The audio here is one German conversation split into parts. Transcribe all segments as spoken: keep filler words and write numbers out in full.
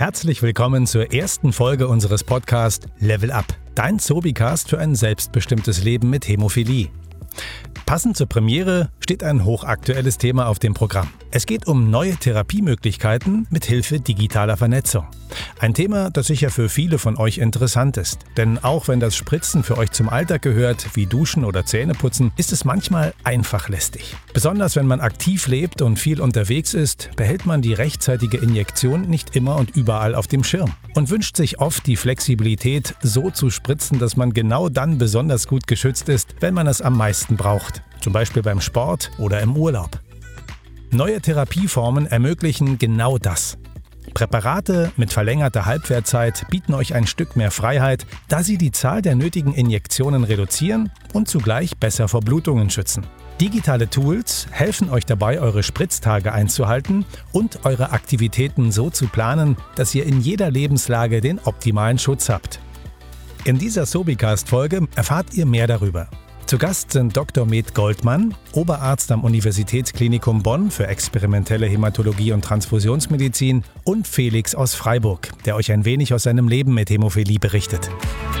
Herzlich willkommen zur ersten Folge unseres Podcasts Level Up, dein Sobicast für ein selbstbestimmtes Leben mit Hämophilie. Passend zur Premiere steht ein hochaktuelles Thema auf dem Programm. Es geht um neue Therapiemöglichkeiten mit Hilfe digitaler Vernetzung. Ein Thema, das sicher für viele von euch interessant ist. Denn auch wenn das Spritzen für euch zum Alltag gehört, wie Duschen oder Zähneputzen, ist es manchmal einfach lästig. Besonders wenn man aktiv lebt und viel unterwegs ist, behält man die rechtzeitige Injektion nicht immer und überall auf dem Schirm und wünscht sich oft die Flexibilität, so zu spritzen, dass man genau dann besonders gut geschützt ist, wenn man es am meisten braucht. Zum Beispiel beim Sport oder im Urlaub. Neue Therapieformen ermöglichen genau das. Präparate mit verlängerter Halbwertzeit bieten euch ein Stück mehr Freiheit, da sie die Zahl der nötigen Injektionen reduzieren und zugleich besser vor Blutungen schützen. Digitale Tools helfen euch dabei, eure Spritztage einzuhalten und eure Aktivitäten so zu planen, dass ihr in jeder Lebenslage den optimalen Schutz habt. In dieser Sobicast-Folge erfahrt ihr mehr darüber. Zu Gast sind Doktor Med Goldmann, Oberarzt am Universitätsklinikum Bonn für experimentelle Hämatologie und Transfusionsmedizin, und Felix aus Freiburg, der euch ein wenig aus seinem Leben mit Hämophilie berichtet.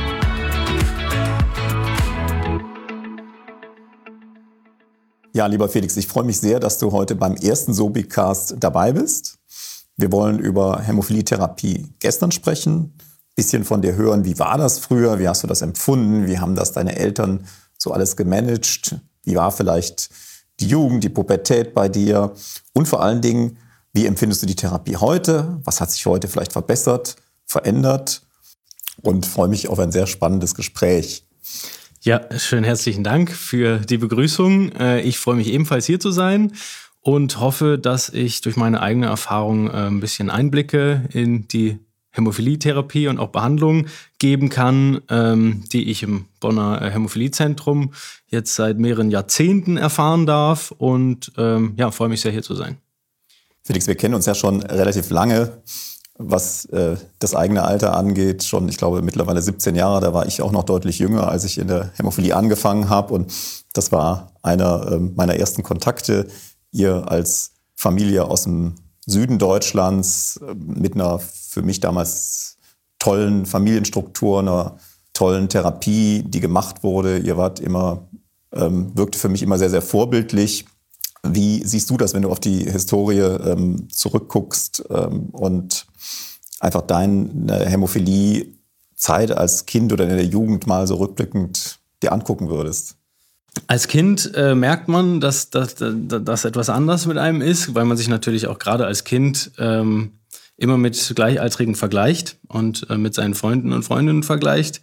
Ja, lieber Felix, ich freue mich sehr, dass du heute beim ersten Sobicast dabei bist. Wir wollen über Hämophilie-Therapie gestern sprechen, ein bisschen von dir hören, wie war das früher, wie hast du das empfunden, wie haben das deine Eltern so alles gemanagt, wie war vielleicht die Jugend, die Pubertät bei dir und vor allen Dingen, wie empfindest du die Therapie heute, was hat sich heute vielleicht verbessert, verändert, und freue mich auf ein sehr spannendes Gespräch. Ja, schön herzlichen Dank für die Begrüßung. Ich freue mich ebenfalls hier zu sein und hoffe, dass ich durch meine eigene Erfahrung ein bisschen Einblicke in die Hämophilie-Therapie und auch Behandlung geben kann, ähm, die ich im Bonner Hämophilie-Zentrum jetzt seit mehreren Jahrzehnten erfahren darf, und ähm, ja, freue mich sehr, hier zu sein. Felix, wir kennen uns ja schon relativ lange, was äh, das eigene Alter angeht. Schon, ich glaube, mittlerweile siebzehn Jahre, da war ich auch noch deutlich jünger, als ich in der Hämophilie angefangen habe, und das war einer äh, meiner ersten Kontakte. Ihr als Familie aus dem Süden Deutschlands mit einer für mich damals tollen Familienstruktur, einer tollen Therapie, die gemacht wurde. Ihr wart immer, ähm, wirkte für mich immer sehr, sehr vorbildlich. Wie siehst du das, wenn du auf die Historie ähm, zurückguckst ähm, und einfach deine Hämophilie-Zeit als Kind oder in der Jugend mal so rückblickend dir angucken würdest? Als Kind äh, merkt man, dass, dass, dass etwas anders mit einem ist, weil man sich natürlich auch gerade als Kind ähm, immer mit Gleichaltrigen vergleicht und äh, mit seinen Freunden und Freundinnen vergleicht.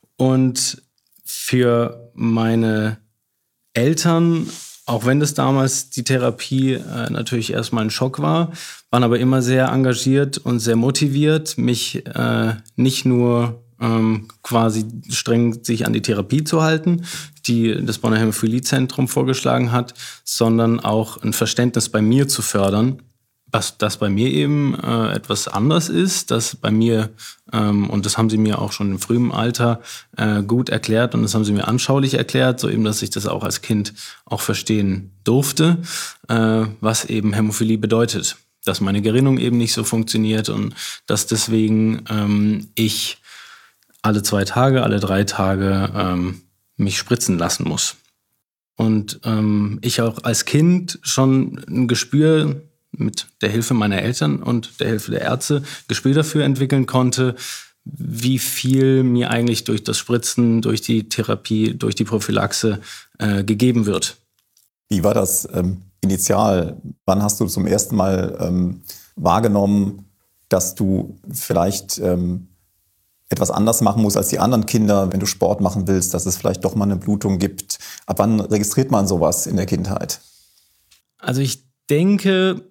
Und für meine Eltern, auch wenn das damals die Therapie äh, natürlich erstmal ein Schock war, waren aber immer sehr engagiert und sehr motiviert, mich äh, nicht nur ähm, quasi streng sich an die Therapie zu halten, die das Bonner Hämophilie-Zentrum vorgeschlagen hat, sondern auch ein Verständnis bei mir zu fördern, was das bei mir eben äh, etwas anders ist, dass bei mir, ähm, und das haben sie mir auch schon im frühen Alter äh, gut erklärt, und das haben sie mir anschaulich erklärt, so eben, dass ich das auch als Kind auch verstehen durfte, äh, was eben Hämophilie bedeutet, dass meine Gerinnung eben nicht so funktioniert und dass deswegen ähm, ich alle zwei Tage, alle drei Tage ähm, mich spritzen lassen muss. Und ähm, ich auch als Kind schon ein Gespür mit der Hilfe meiner Eltern und der Hilfe der Ärzte Gespür dafür entwickeln konnte, wie viel mir eigentlich durch das Spritzen, durch die Therapie, durch die Prophylaxe äh, gegeben wird. Wie war das ähm, initial? Wann hast du zum ersten Mal ähm, wahrgenommen, dass du vielleicht ähm, etwas anders machen musst als die anderen Kinder, wenn du Sport machen willst, dass es vielleicht doch mal eine Blutung gibt? Ab wann registriert man sowas in der Kindheit? Also ich denke,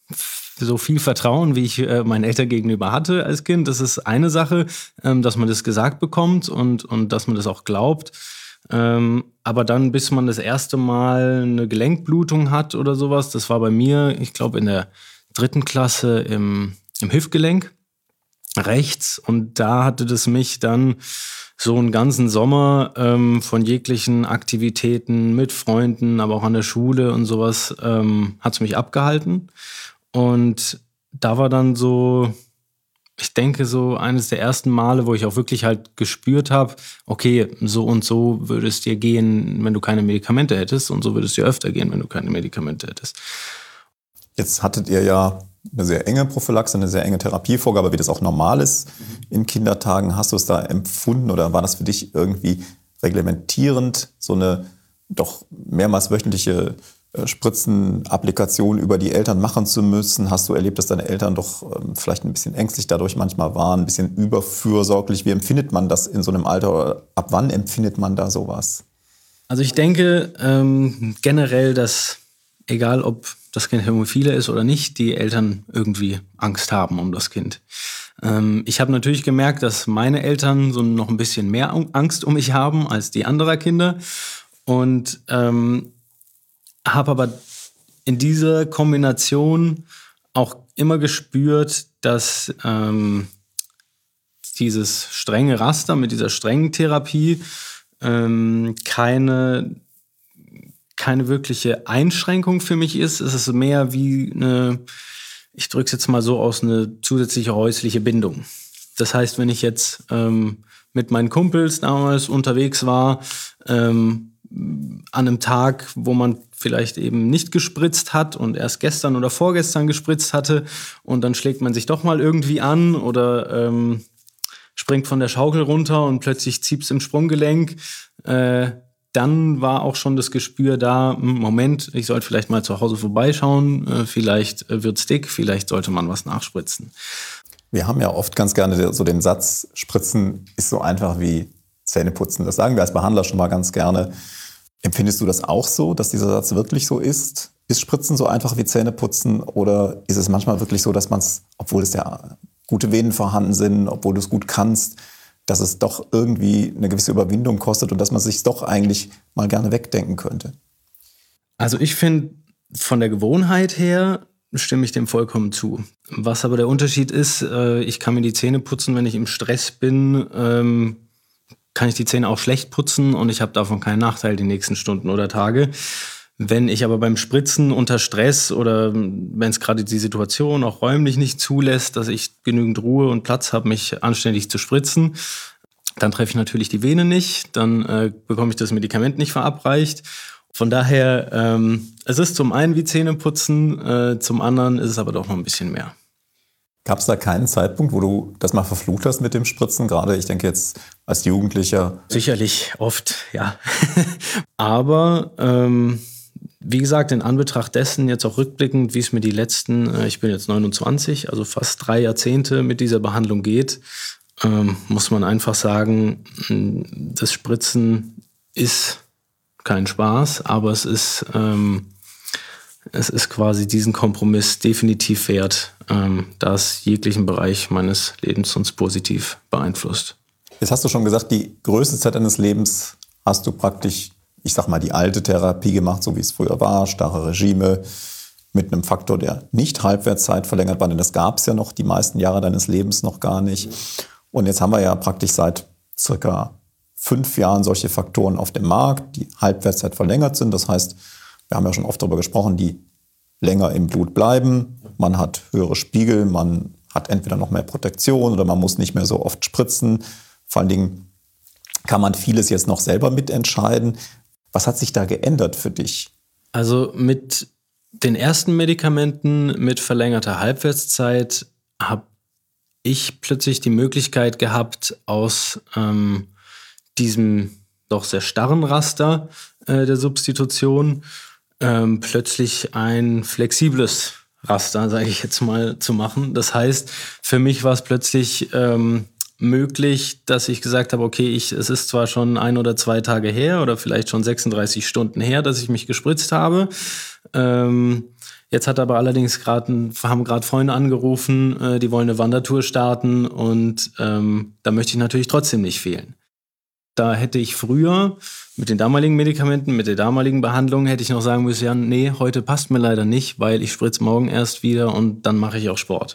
so viel Vertrauen, wie ich äh, meinen Eltern gegenüber hatte als Kind, das ist eine Sache, ähm, dass man das gesagt bekommt und, und dass man das auch glaubt. Ähm, aber dann, bis man das erste Mal eine Gelenkblutung hat oder sowas, das war bei mir, ich glaube, in der dritten Klasse im, im Hüftgelenk rechts. Und da hatte das mich dann so einen ganzen Sommer ähm, von jeglichen Aktivitäten mit Freunden, aber auch an der Schule und sowas, ähm, hat es mich abgehalten. Und da war dann so ich denke, so eines der ersten Male, wo ich auch wirklich halt gespürt habe, okay, so und so würde es dir gehen, wenn du keine Medikamente hättest und so würde es dir öfter gehen, wenn du keine Medikamente hättest. Jetzt hattet ihr ja eine sehr enge Prophylaxe, eine sehr enge Therapievorgabe, wie das auch normal ist in Kindertagen. Hast du es da empfunden oder war das für dich irgendwie reglementierend, so eine doch mehrmals wöchentliche Spritzenapplikation über die Eltern machen zu müssen? Hast du erlebt, dass deine Eltern doch ähm, vielleicht ein bisschen ängstlich dadurch manchmal waren, ein bisschen überfürsorglich? Wie empfindet man das in so einem Alter oder ab wann empfindet man da sowas? Also ich denke ähm, generell, dass egal ob das Kind Hämophile ist oder nicht, die Eltern irgendwie Angst haben um das Kind. Ähm, ich habe natürlich gemerkt, dass meine Eltern so noch ein bisschen mehr Angst um mich haben als die anderer Kinder und ähm, habe aber in dieser Kombination auch immer gespürt, dass ähm, dieses strenge Raster mit dieser strengen Therapie ähm, keine, keine wirkliche Einschränkung für mich ist. Es ist mehr wie eine, ich drücke es jetzt mal so aus, eine zusätzliche häusliche Bindung. Das heißt, wenn ich jetzt ähm, mit meinen Kumpels damals unterwegs war, ähm, an einem Tag, wo man vielleicht eben nicht gespritzt hat und erst gestern oder vorgestern gespritzt hatte und dann schlägt man sich doch mal irgendwie an oder ähm, springt von der Schaukel runter und plötzlich zieht es im Sprunggelenk, äh, dann war auch schon das Gespür da, Moment, ich sollte vielleicht mal zu Hause vorbeischauen, äh, vielleicht wird's dick, vielleicht sollte man was nachspritzen. Wir haben ja oft ganz gerne so den Satz, Spritzen ist so einfach wie Zähneputzen. Das sagen wir als Behandler schon mal ganz gerne. Empfindest du das auch so, dass dieser Satz wirklich so ist? Ist Spritzen so einfach wie Zähneputzen oder ist es manchmal wirklich so, dass man es, obwohl es ja gute Venen vorhanden sind, obwohl du es gut kannst, dass es doch irgendwie eine gewisse Überwindung kostet und dass man es sich doch eigentlich mal gerne wegdenken könnte? Also ich finde, von der Gewohnheit her stimme ich dem vollkommen zu. Was aber der Unterschied ist, äh, ich kann mir die Zähne putzen, wenn ich im Stress bin, ähm, kann ich die Zähne auch schlecht putzen und ich habe davon keinen Nachteil die nächsten Stunden oder Tage. Wenn ich aber beim Spritzen unter Stress oder wenn es gerade die Situation auch räumlich nicht zulässt, dass ich genügend Ruhe und Platz habe, mich anständig zu spritzen, dann treffe ich natürlich die Vene nicht, dann äh, bekomme ich das Medikament nicht verabreicht. Von daher, ähm, es ist zum einen wie Zähneputzen, äh, zum anderen ist es aber doch noch ein bisschen mehr. Gab es da keinen Zeitpunkt, wo du das mal verflucht hast mit dem Spritzen? Gerade, ich denke jetzt als Jugendlicher. Sicherlich, oft, ja. Aber ähm, wie gesagt, in Anbetracht dessen, jetzt auch rückblickend, wie es mir die letzten, äh, ich bin jetzt neunundzwanzig, also fast drei Jahrzehnte mit dieser Behandlung geht, ähm, muss man einfach sagen, das Spritzen ist kein Spaß, aber es ist... Ähm, Es ist quasi diesen Kompromiss definitiv wert, ähm, da es jeglichen Bereich meines Lebens uns positiv beeinflusst. Jetzt hast du schon gesagt, die größte Zeit deines Lebens hast du praktisch, ich sag mal, die alte Therapie gemacht, so wie es früher war, starre Regime, mit einem Faktor, der nicht Halbwertszeit verlängert war, denn das gab es ja noch die meisten Jahre deines Lebens noch gar nicht. Und jetzt haben wir ja praktisch seit circa fünf Jahren solche Faktoren auf dem Markt, die Halbwertszeit verlängert sind. Das heißt, wir haben ja schon oft darüber gesprochen, die länger im Blut bleiben. Man hat höhere Spiegel, man hat entweder noch mehr Protektion oder man muss nicht mehr so oft spritzen. Vor allen Dingen kann man vieles jetzt noch selber mitentscheiden. Was hat sich da geändert für dich? Also mit den ersten Medikamenten mit verlängerter Halbwertszeit habe ich plötzlich die Möglichkeit gehabt, aus ähm, diesem doch sehr starren Raster äh, der Substitution Ähm, plötzlich ein flexibles Raster, sage ich jetzt mal, zu machen. Das heißt, für mich war es plötzlich ähm, möglich, dass ich gesagt habe, okay, ich, es ist zwar schon ein oder zwei Tage her oder vielleicht schon sechsunddreißig Stunden her, dass ich mich gespritzt habe. Ähm, jetzt hat aber allerdings gerade, haben gerade Freunde angerufen, äh, die wollen eine Wandertour starten und ähm, da möchte ich natürlich trotzdem nicht fehlen. Da hätte ich früher mit den damaligen Medikamenten, mit der damaligen Behandlung, hätte ich noch sagen müssen, ja, nee, heute passt mir leider nicht, weil ich spritze morgen erst wieder und dann mache ich auch Sport.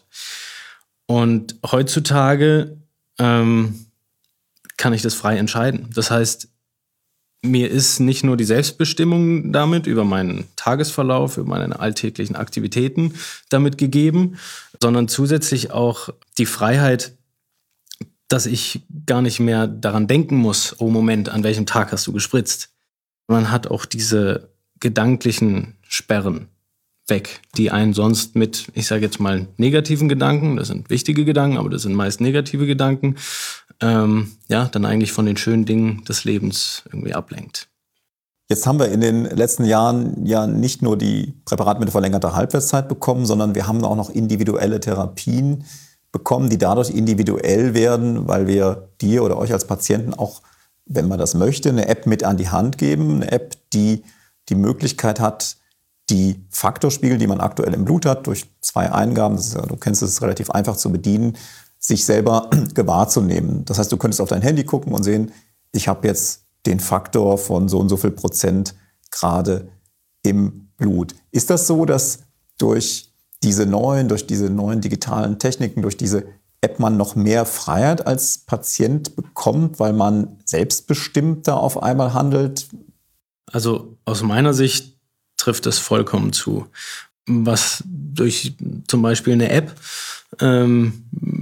Und heutzutage ähm, kann ich das frei entscheiden. Das heißt, mir ist nicht nur die Selbstbestimmung damit über meinen Tagesverlauf, über meine alltäglichen Aktivitäten damit gegeben, sondern zusätzlich auch die Freiheit, dass ich gar nicht mehr daran denken muss, oh Moment, an welchem Tag hast du gespritzt. Man hat auch diese gedanklichen Sperren weg, die einen sonst mit, ich sage jetzt mal, negativen Gedanken, das sind wichtige Gedanken, aber das sind meist negative Gedanken, ähm, ja, dann eigentlich von den schönen Dingen des Lebens irgendwie ablenkt. Jetzt haben wir in den letzten Jahren ja nicht nur die Präparate mit verlängerter Halbwertszeit bekommen, sondern wir haben auch noch individuelle Therapien bekommen, die dadurch individuell werden, weil wir dir oder euch als Patienten auch, wenn man das möchte, eine App mit an die Hand geben. Eine App, die die Möglichkeit hat, die Faktorspiegel, die man aktuell im Blut hat, durch zwei Eingaben, das ist ja, du kennst es, relativ einfach zu bedienen, sich selber gewahr zu nehmen. Das heißt, du könntest auf dein Handy gucken und sehen, ich habe jetzt den Faktor von so und so viel Prozent gerade im Blut. Ist das so, dass durch diese neuen, durch diese neuen digitalen Techniken, durch diese App man noch mehr Freiheit als Patient bekommt, weil man selbstbestimmter auf einmal handelt? Also aus meiner Sicht trifft es vollkommen zu. Was durch zum Beispiel eine App, ähm,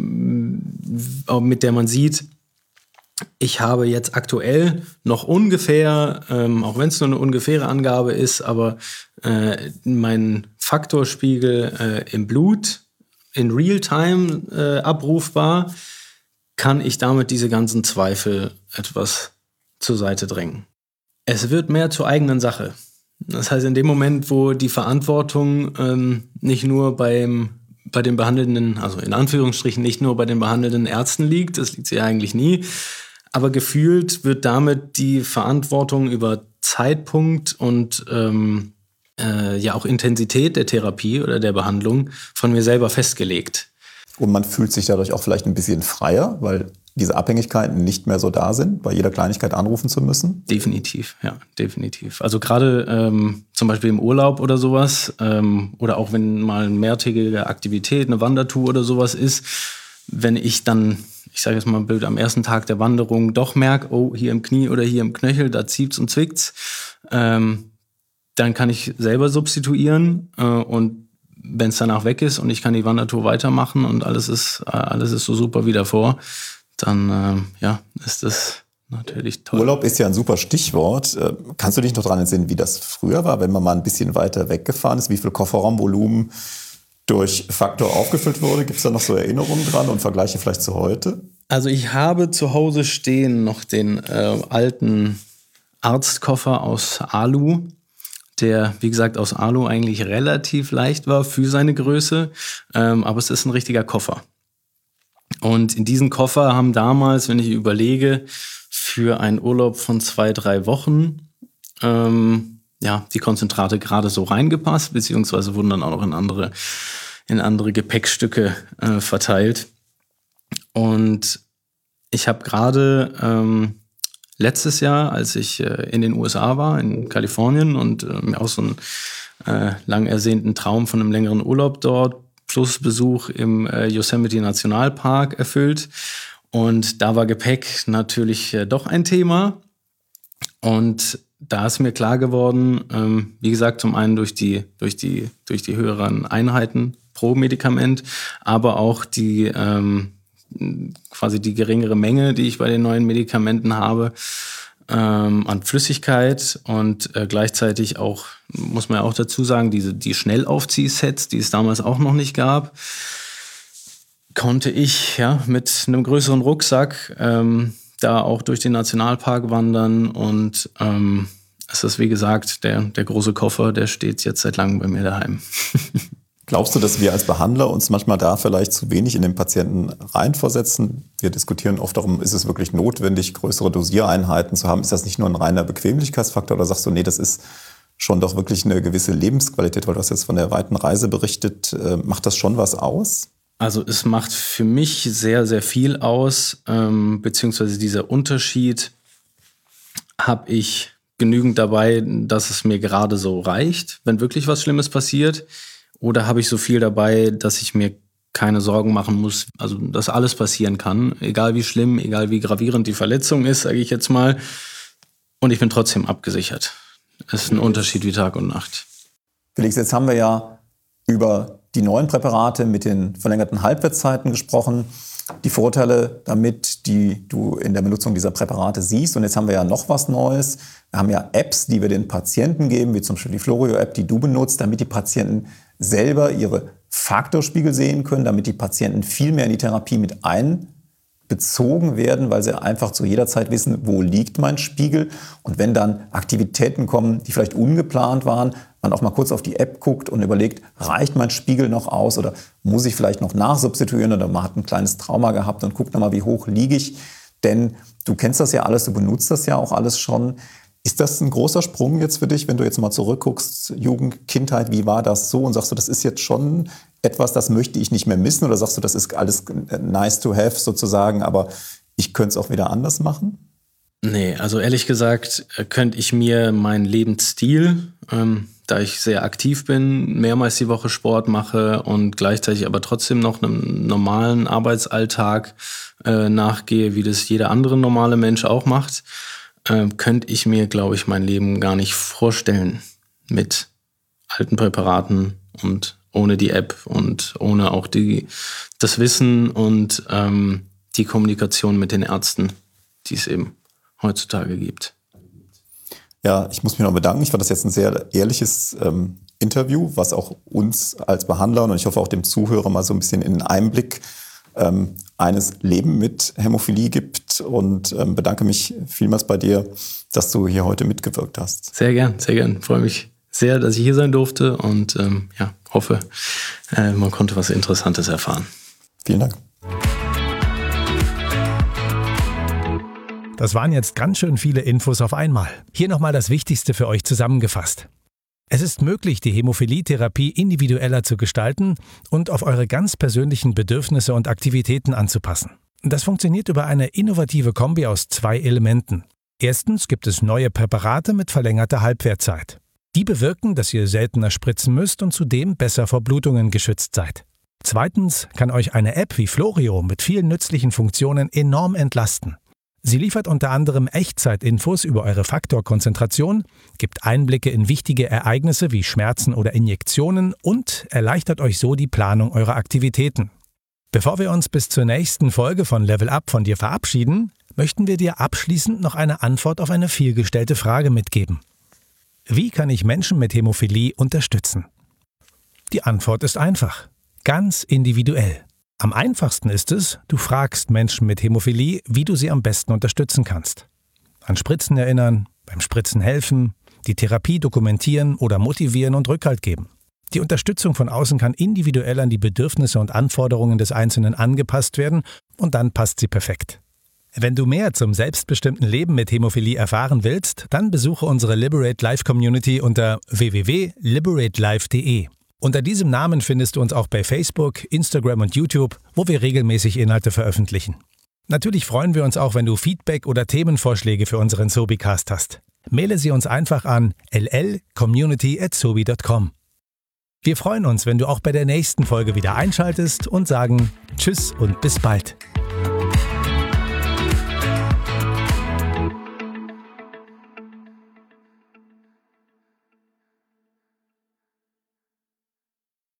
mit der man sieht, ich habe jetzt aktuell noch ungefähr, ähm, auch wenn es nur eine ungefähre Angabe ist, aber äh, mein Faktorspiegel äh, im Blut in Realtime äh, abrufbar, kann ich damit diese ganzen Zweifel etwas zur Seite drängen. Es wird mehr zur eigenen Sache. Das heißt, in dem Moment, wo die Verantwortung ähm, nicht nur beim, bei den behandelnden, also in Anführungsstrichen nicht nur bei den behandelnden Ärzten liegt, das liegt sie ja eigentlich nie, aber gefühlt wird damit die Verantwortung über Zeitpunkt und ähm, äh, ja auch Intensität der Therapie oder der Behandlung von mir selber festgelegt. Und man fühlt sich dadurch auch vielleicht ein bisschen freier, weil diese Abhängigkeiten nicht mehr so da sind, bei jeder Kleinigkeit anrufen zu müssen? Definitiv, ja, definitiv. Also gerade ähm, zum Beispiel im Urlaub oder sowas ähm, oder auch wenn mal eine mehrtägige Aktivität, eine Wandertour oder sowas ist, wenn ich dann, ich sage jetzt mal blöd, am ersten Tag der Wanderung doch merke, oh, hier im Knie oder hier im Knöchel, da zieht's und zwickt's, ähm, dann kann ich selber substituieren äh, und wenn es danach weg ist und ich kann die Wandertour weitermachen und alles ist, äh, alles ist so super wie davor, dann ähm, ja, ist das natürlich toll. Urlaub ist ja ein super Stichwort. Äh, kannst du dich noch daran entsinnen, wie das früher war, wenn man mal ein bisschen weiter weggefahren ist, wie viel Kofferraumvolumen durch Faktor aufgefüllt wurde? Gibt es da noch so Erinnerungen dran und Vergleiche vielleicht zu heute? Also ich habe zu Hause stehen noch den äh, alten Arztkoffer aus Alu, der, wie gesagt, aus Alu eigentlich relativ leicht war für seine Größe, ähm, aber es ist ein richtiger Koffer. Und in diesen Koffer haben damals, wenn ich überlege, für einen Urlaub von zwei, drei Wochen ähm, ja, die Konzentrate gerade so reingepasst, beziehungsweise wurden dann auch noch in andere, in andere Gepäckstücke äh, verteilt. Und ich habe gerade ähm, letztes Jahr, als ich äh, in den U S A war, in Kalifornien und äh, mir auch so einen äh, lang ersehnten Traum von einem längeren Urlaub dort plus Besuch im äh, Yosemite Nationalpark erfüllt. Und da war Gepäck natürlich äh, doch ein Thema. Und da ist mir klar geworden, ähm, wie gesagt, zum einen durch die, durch die, durch die höheren Einheiten pro Medikament, aber auch die ähm, quasi die geringere Menge, die ich bei den neuen Medikamenten habe, ähm, an Flüssigkeit und äh, gleichzeitig auch, muss man ja auch dazu sagen, diese, die Schnellaufziehsets, die es damals auch noch nicht gab, konnte ich ja mit einem größeren Rucksack ähm, da auch durch den Nationalpark wandern und ähm, es ist, wie gesagt, der, der große Koffer, der steht jetzt seit langem bei mir daheim. Glaubst du, dass wir als Behandler uns manchmal da vielleicht zu wenig in den Patienten reinversetzen? Wir diskutieren oft darum, ist es wirklich notwendig, größere Dosiereinheiten zu haben? Ist das nicht nur ein reiner Bequemlichkeitsfaktor oder sagst du, nee, das ist schon doch wirklich eine gewisse Lebensqualität, weil du hast jetzt von der weiten Reise berichtet. Macht das schon was aus? Also es macht für mich sehr, sehr viel aus, ähm, beziehungsweise dieser Unterschied habe ich genügend dabei, dass es mir gerade so reicht, wenn wirklich was Schlimmes passiert. Oder habe ich so viel dabei, dass ich mir keine Sorgen machen muss, also dass alles passieren kann, egal wie schlimm, egal wie gravierend die Verletzung ist, sage ich jetzt mal. Und ich bin trotzdem abgesichert. Es ist ein Unterschied wie Tag und Nacht. Felix, jetzt haben wir ja über die neuen Präparate mit den verlängerten Halbwertszeiten gesprochen, die Vorteile damit, die du in der Benutzung dieser Präparate siehst. Und jetzt haben wir ja noch was Neues. Wir haben ja Apps, die wir den Patienten geben, wie zum Beispiel die Florio-App, die du benutzt, damit die Patienten selber ihre Faktorspiegel sehen können, damit die Patienten viel mehr in die Therapie mit einbezogen werden, weil sie einfach zu jeder Zeit wissen, wo liegt mein Spiegel. Und wenn dann Aktivitäten kommen, die vielleicht ungeplant waren, man auch mal kurz auf die App guckt und überlegt, reicht mein Spiegel noch aus oder muss ich vielleicht noch nachsubstituieren oder man hat ein kleines Trauma gehabt und guckt nochmal, wie hoch liege ich. Denn du kennst das ja alles, du benutzt das ja auch alles schon. Ist das ein großer Sprung jetzt für dich, wenn du jetzt mal zurückguckst, Jugend, Kindheit, wie war das so? Und sagst du, das ist jetzt schon etwas, das möchte ich nicht mehr missen? Oder sagst du, das ist alles nice to have sozusagen, aber ich könnte es auch wieder anders machen? Nee, also ehrlich gesagt könnte ich mir meinen Lebensstil, ähm, da ich sehr aktiv bin, mehrmals die Woche Sport mache und gleichzeitig aber trotzdem noch einem normalen Arbeitsalltag äh, nachgehe, wie das jeder andere normale Mensch auch macht, äh, könnte ich mir, glaube ich, mein Leben gar nicht vorstellen mit alten Präparaten und ohne die App und ohne auch die, das Wissen und ähm, die Kommunikation mit den Ärzten, die es eben heutzutage gibt. Ja, ich muss mich noch bedanken. Ich fand das jetzt ein sehr ehrliches ähm, Interview, was auch uns als Behandler und ich hoffe auch dem Zuhörer mal so ein bisschen in den Einblick ähm, eines Lebens mit Hämophilie gibt und ähm, bedanke mich vielmals bei dir, dass du hier heute mitgewirkt hast. Sehr gern, sehr gern. Freue mich sehr, dass ich hier sein durfte und ähm, ja, hoffe, äh, man konnte was Interessantes erfahren. Vielen Dank. Das waren jetzt ganz schön viele Infos auf einmal. Hier nochmal das Wichtigste für euch zusammengefasst. Es ist möglich, die Hämophilie-Therapie individueller zu gestalten und auf eure ganz persönlichen Bedürfnisse und Aktivitäten anzupassen. Das funktioniert über eine innovative Kombi aus zwei Elementen. Erstens gibt es neue Präparate mit verlängerter Halbwertzeit. Die bewirken, dass ihr seltener spritzen müsst und zudem besser vor Blutungen geschützt seid. Zweitens kann euch eine App wie Florio mit vielen nützlichen Funktionen enorm entlasten. Sie liefert unter anderem Echtzeitinfos über eure Faktorkonzentration, gibt Einblicke in wichtige Ereignisse wie Schmerzen oder Injektionen und erleichtert euch so die Planung eurer Aktivitäten. Bevor wir uns bis zur nächsten Folge von Level Up von dir verabschieden, möchten wir dir abschließend noch eine Antwort auf eine vielgestellte Frage mitgeben. Wie kann ich Menschen mit Hämophilie unterstützen? Die Antwort ist einfach, ganz individuell. Am einfachsten ist es, du fragst Menschen mit Hämophilie, wie du sie am besten unterstützen kannst. An Spritzen erinnern, beim Spritzen helfen, die Therapie dokumentieren oder motivieren und Rückhalt geben. Die Unterstützung von außen kann individuell an die Bedürfnisse und Anforderungen des Einzelnen angepasst werden und dann passt sie perfekt. Wenn du mehr zum selbstbestimmten Leben mit Hämophilie erfahren willst, dann besuche unsere Liberate Life Community unter w w w punkt liberate life punkt d e. Unter diesem Namen findest du uns auch bei Facebook, Instagram und YouTube, wo wir regelmäßig Inhalte veröffentlichen. Natürlich freuen wir uns auch, wenn du Feedback oder Themenvorschläge für unseren Sobicast hast. Maile sie uns einfach an l l community at sobi punkt com. Wir freuen uns, wenn du auch bei der nächsten Folge wieder einschaltest und sagen Tschüss und bis bald.